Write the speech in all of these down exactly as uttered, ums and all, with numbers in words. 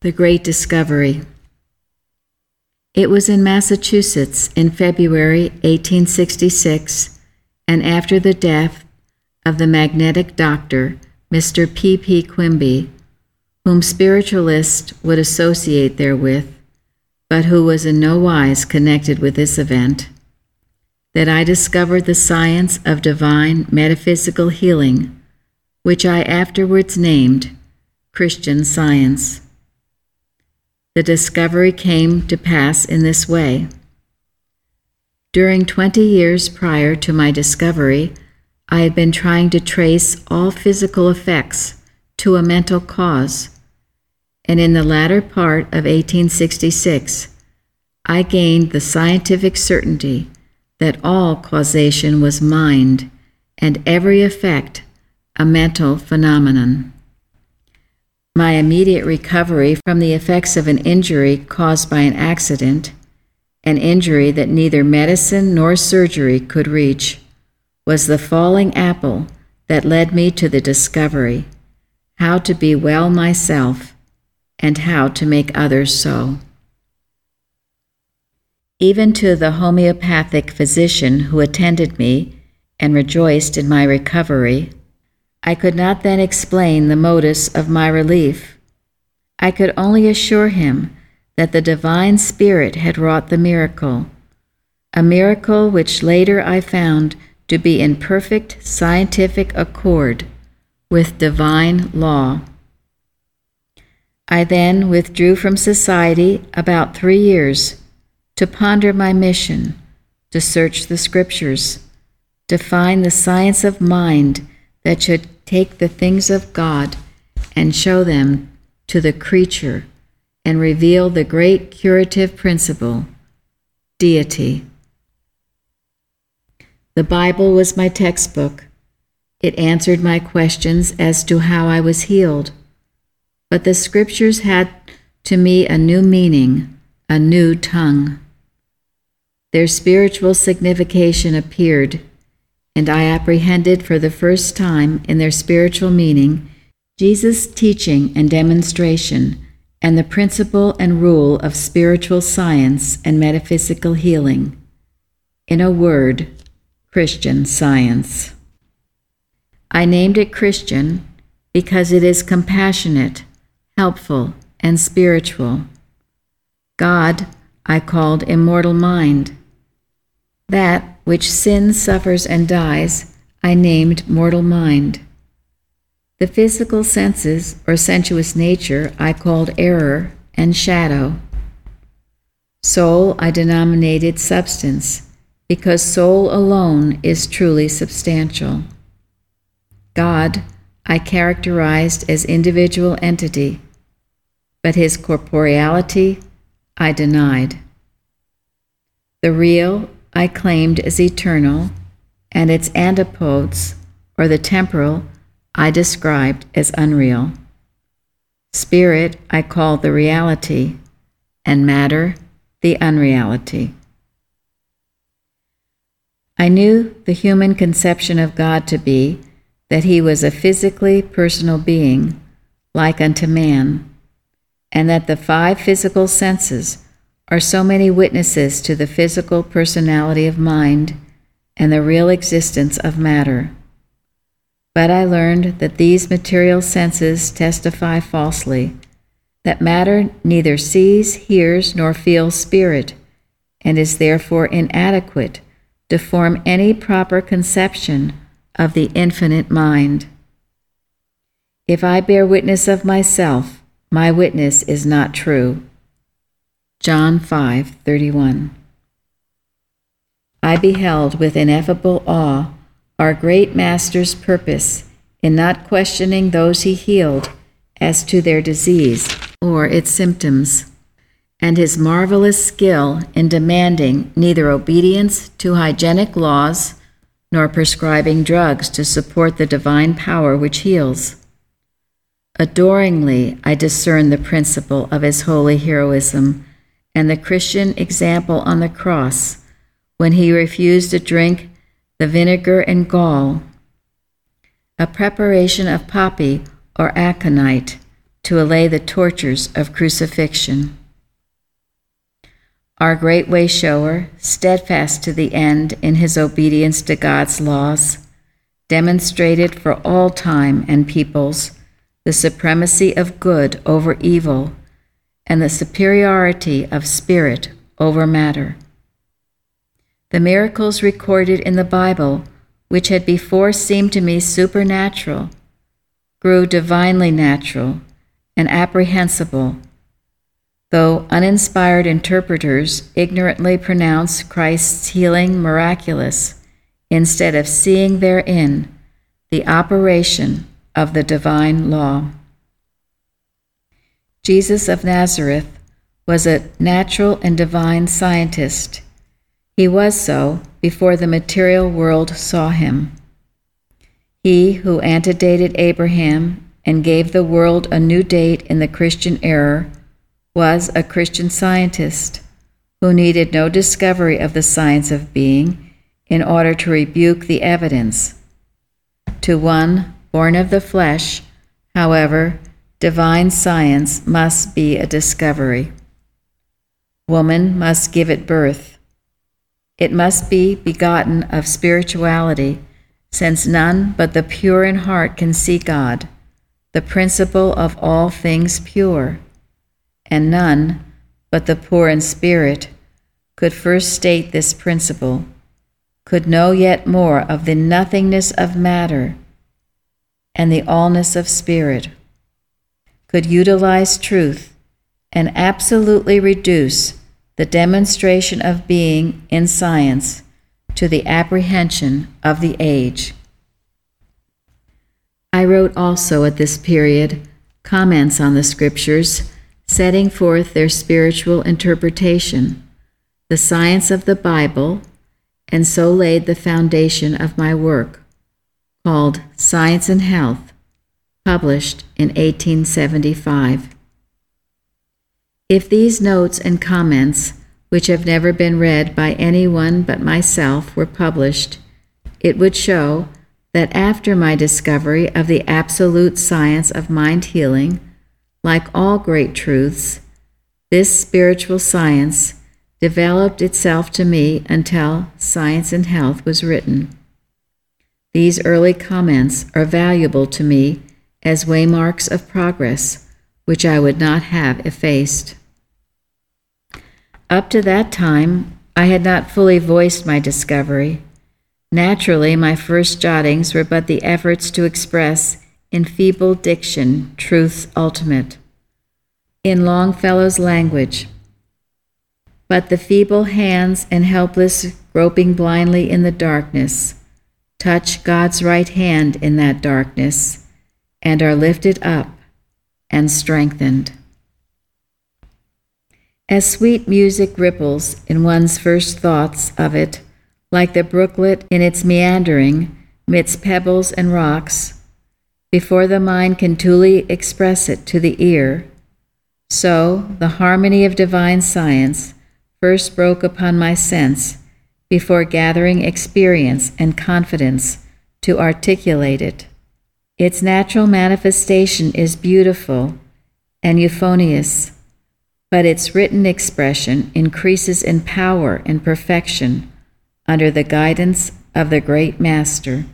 The Great Discovery. It was in Massachusetts in February eighteen sixty-six, and after the death of the magnetic doctor, Mister P. P. Quimby, whom spiritualists would associate therewith, but who was in no wise connected with this event, that I discovered the science of divine metaphysical healing, which I afterwards named Christian Science. The discovery came to pass in this way. During twenty years prior to my discovery, I had been trying to trace all physical effects to a mental cause, and in the latter part of eighteen sixty-six, I gained the scientific certainty that all causation was mind and every effect a mental phenomenon. My immediate recovery from the effects of an injury caused by an accident, an injury that neither medicine nor surgery could reach, was the falling apple that led me to the discovery, how to be well myself and how to make others so. Even to the homeopathic physician who attended me and rejoiced in my recovery, I could not then explain the modus of my relief. I could only assure him that the divine spirit had wrought the miracle, a miracle which later I found to be in perfect scientific accord with divine law. I then withdrew from society about three years to ponder my mission, to search the scriptures, to find the science of mind that should take the things of God and show them to the creature and reveal the great curative principle, deity. The Bible was my textbook. It answered my questions as to how I was healed. But the scriptures had to me a new meaning, a new tongue. Their spiritual signification appeared, and I apprehended for the first time in their spiritual meaning Jesus' teaching and demonstration and the principle and rule of spiritual science and metaphysical healing. In a word, Christian Science. I named it Christian because it is compassionate, helpful, and spiritual. God I called immortal mind. That which sin suffers and dies, I named mortal mind. The physical senses or sensuous nature I called error and shadow. Soul I denominated substance, because soul alone is truly substantial. God I characterized as individual entity, but his corporeality I denied. The real I claimed as eternal, and its antipodes, or the temporal, I described as unreal. Spirit I called the reality, and matter the unreality. I knew the human conception of God to be that he was a physically personal being, like unto man, and that the five physical senses are so many witnesses to the physical personality of mind and the real existence of matter. But I learned that these material senses testify falsely, that matter neither sees, hears, nor feels spirit, and is therefore inadequate to form any proper conception of the infinite mind. If I bear witness of myself, my witness is not true. John five thirty-one. I beheld with ineffable awe our great Master's purpose in not questioning those he healed as to their disease or its symptoms, and his marvelous skill in demanding neither obedience to hygienic laws nor prescribing drugs to support the divine power which heals. Adoringly, I discern the principle of his holy heroism and the Christian example on the cross when he refused to drink the vinegar and gall, a preparation of poppy or aconite, to allay the tortures of crucifixion. Our great way shower, steadfast to the end in his obedience to God's laws, demonstrated for all time and peoples the supremacy of good over evil and the superiority of spirit over matter. The miracles recorded in the Bible, which had before seemed to me supernatural, grew divinely natural and apprehensible, though uninspired interpreters ignorantly pronounced Christ's healing miraculous instead of seeing therein the operation of the divine law. Jesus of Nazareth was a natural and divine scientist. He was so before the material world saw him. He who antedated Abraham and gave the world a new date in the Christian era was a Christian scientist who needed no discovery of the science of being in order to rebuke the evidence. To one born of the flesh, however, divine science must be a discovery. Woman must give it birth. It must be begotten of spirituality, since none but the pure in heart can see God, the principle of all things pure, and none but the poor in spirit could first state this principle, could know yet more of the nothingness of matter and the allness of spirit, could utilize truth and absolutely reduce the demonstration of being in science to the apprehension of the age. I wrote also at this period comments on the scriptures, setting forth their spiritual interpretation, the science of the Bible, and so laid the foundation of my work, called Science and Health, published in eighteen seventy-five. If these notes and comments, which have never been read by anyone but myself, were published, it would show that after my discovery of the absolute science of mind healing, like all great truths, this spiritual science developed itself to me until Science and Health was written. These early comments are valuable to me as waymarks of progress, which I would not have effaced. Up to that time, I had not fully voiced my discovery. Naturally, my first jottings were but the efforts to express in feeble diction truth's ultimate, in Longfellow's language. But the feeble hands and helpless groping blindly in the darkness touch God's right hand in that darkness and are lifted up and strengthened. As sweet music ripples in one's first thoughts of it, like the brooklet in its meandering midst pebbles and rocks, before the mind can truly express it to the ear, so the harmony of divine science first broke upon my sense before gathering experience and confidence to articulate it. Its natural manifestation is beautiful and euphonious, but its written expression increases in power and perfection under the guidance of the great Master.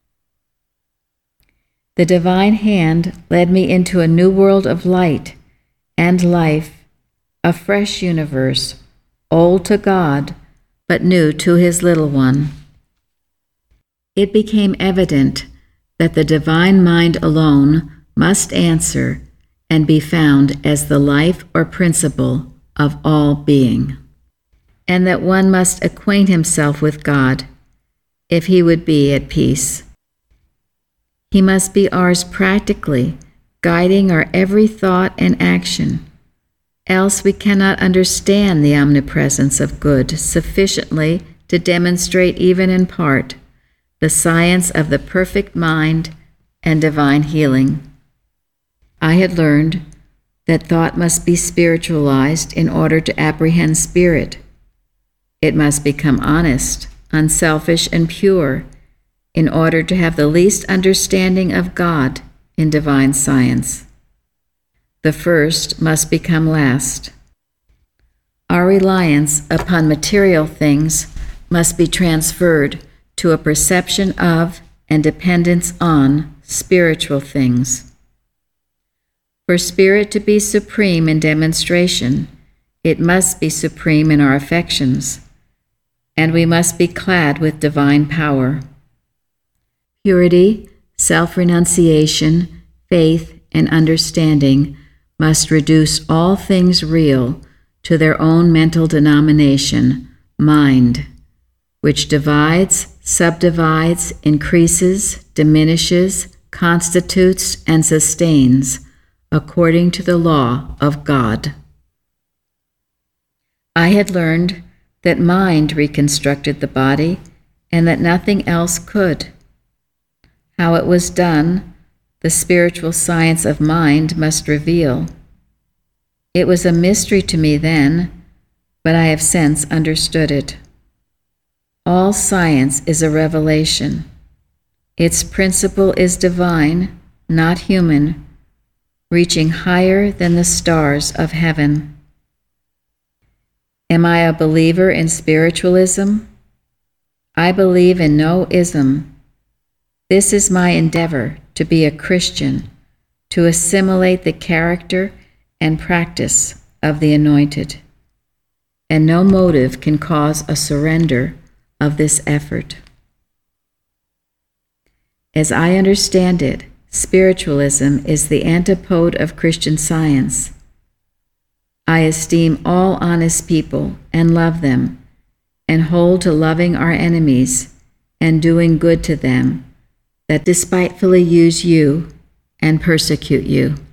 The divine hand led me into a new world of light and life, a fresh universe, old to God, but new to his little one. It became evident that the divine mind alone must answer and be found as the life or principle of all being, and that one must acquaint himself with God if he would be at peace. He must be ours practically, guiding our every thought and action, else we cannot understand the omnipresence of good sufficiently to demonstrate even in part the science of the perfect mind and divine healing. I had learned that thought must be spiritualized in order to apprehend spirit. It must become honest, unselfish, and pure in order to have the least understanding of God in divine science. The first must become last. Our reliance upon material things must be transferred to a perception of and dependence on spiritual things. For spirit to be supreme in demonstration, it must be supreme in our affections, and we must be clad with divine power. Purity, self-renunciation, faith, and understanding must reduce all things real to their own mental denomination, mind, which divides, subdivides, increases, diminishes, constitutes, and sustains, according to the law of God. I had learned that mind reconstructed the body and that nothing else could. How it was done, the spiritual science of mind must reveal. It was a mystery to me then, but I have since understood it. All science is a revelation. Its principle is divine, not human, reaching higher than the stars of heaven. Am I a believer in spiritualism? I believe in no ism. This is my endeavor to be a Christian, to assimilate the character and practice of the anointed. And no motive can cause a surrender of this effort. As I understand it, spiritualism is the antipode of Christian Science. I esteem all honest people and love them, and hold to loving our enemies and doing good to them that despitefully use you and persecute you.